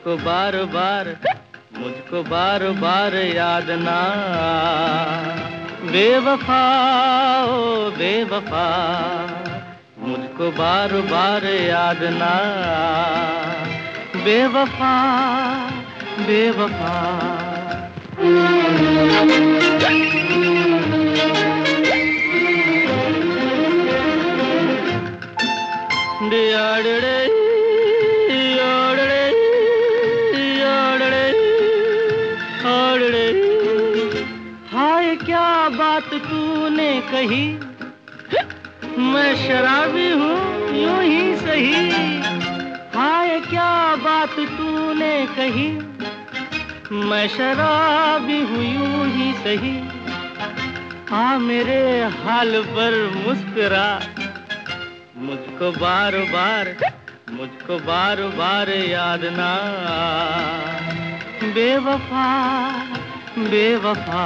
मुझको बार बार याद ना, बेवफा ओ बेवफा, मुझको बार बार याद ना, बेवफा बेवफा। हाय क्या बात तूने कही, मैं शराबी हूँ यूं ही सही। हाय क्या बात तूने कही, मैं शराबी हूँ यूं ही सही। आ मेरे हाल पर मुस्कुरा, मुझको बार बार याद ना, बेवफा बेवफा।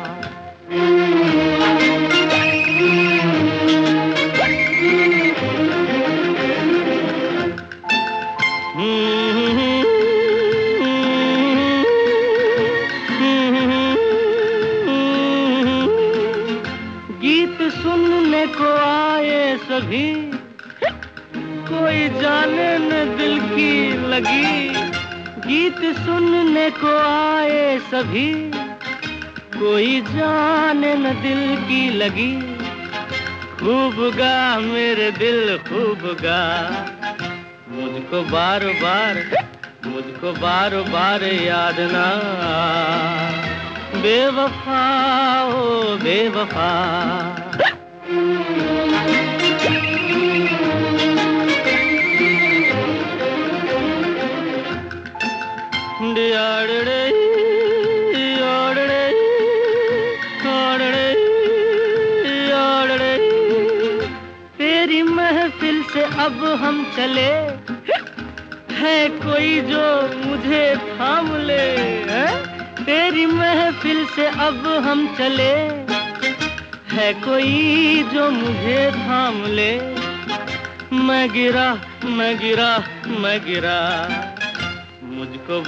गीत सुनने को आए सभी, कोई जाने न दिल की लगी। गीत सुनने को आए सभी, कोई जाने न दिल की लगी। खूब गा मेरे दिल खूब गा, मुझको बार बार याद ना, बेवफा ओ बेवफा। तेरी महफिल से अब हम चले, है कोई जो मुझे थाम ले। तेरी महफिल से अब हम चले, है कोई जो मुझे थाम ले। मैं गिरा मुझको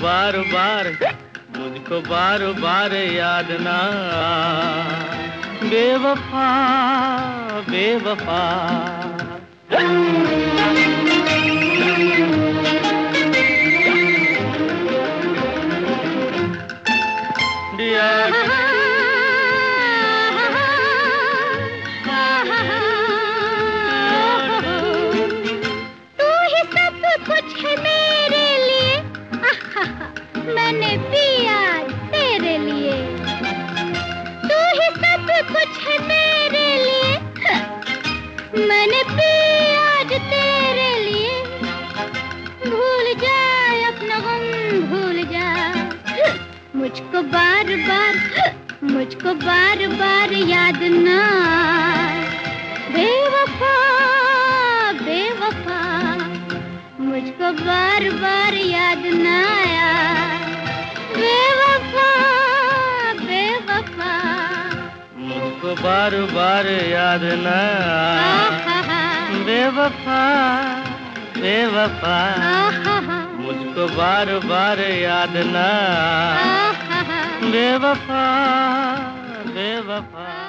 बार बार याद ना, बेवफा बेवफा। तू ही सब कुछ है मेरे लिए, मैंने पिया तेरे लिए। तू ही सब कुछ है मेरे लिए, मैंने पिया आज तेरे लिए। भूल जा अपना गम भूल जा, मुझको बार बार याद ना, बेवफा बेवफा। मुझको बार बार याद ना आया, बेवफा बेवफा। मुझको बार बार याद ना, बेवफा बेवफा। मुझको बार बार याद ना, बेवफा बेवफा।